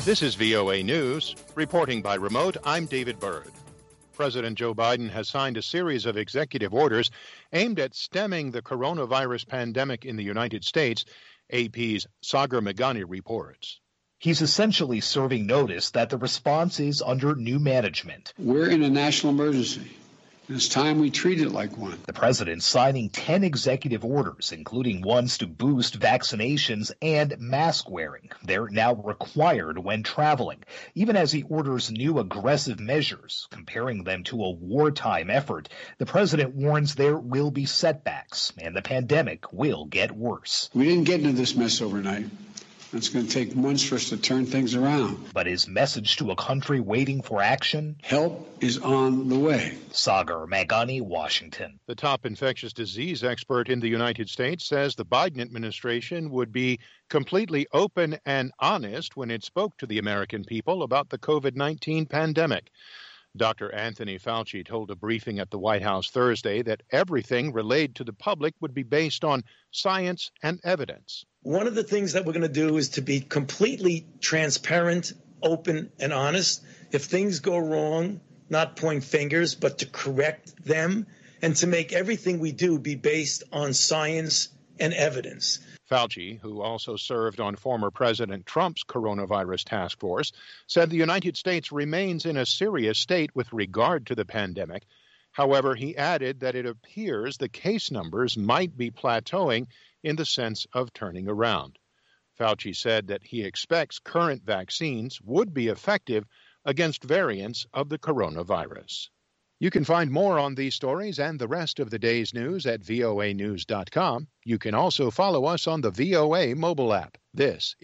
This is VOA News. Reporting by remote, I'm David Byrd. President Joe Biden has signed a series of executive orders aimed at stemming the coronavirus pandemic in the United States, AP's Sagar Meghani reports. He's essentially serving notice that the response is under new management. We're in a national emergency. It's time we treat it like one. The president signing 10 executive orders, including ones to boost vaccinations and mask wearing. They're now required when traveling, even as he orders new aggressive measures, comparing them to a wartime effort. The president warns there will be setbacks and the pandemic will get worse. We didn't get into this mess overnight. It's going to take months for us to turn things around. But his message to a country waiting for action? Help is on the way. Sagar Meghani, Washington. The top infectious disease expert in the United States says the Biden administration would be completely open and honest when it spoke to the American people about the COVID-19 pandemic. Dr. Anthony Fauci told a briefing at the White House Thursday that everything relayed to the public would be based on science and evidence. One of the things that we're going to do is to be completely transparent, open, and honest. If things go wrong, not point fingers, but to correct them, and to make everything we do be based on science and evidence. Fauci, who also served on former President Trump's coronavirus task force, said the United States remains in a serious state with regard to the pandemic. However, he added that it appears the case numbers might be plateauing in the sense of turning around. Fauci said that he expects current vaccines would be effective against variants of the coronavirus. You can find more on these stories and the rest of the day's news at voanews.com. You can also follow us on the VOA mobile app. This